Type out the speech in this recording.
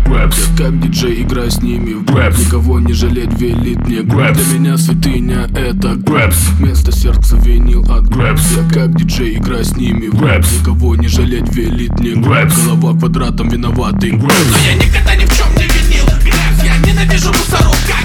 Грэпс. Я как диджей играю с ними в грэпс. Никого не жалеть велит мне грэпс. Для меня святыня это грэпс. Вместо сердца винил от грэпс. Я как диджей играю с ними в грэпс. Никого не жалеть велит мне грэпс. Голова квадратом виноватый грэпс. Но я никогда ни в чем не винил грэпс. Я ненавижу мусоров.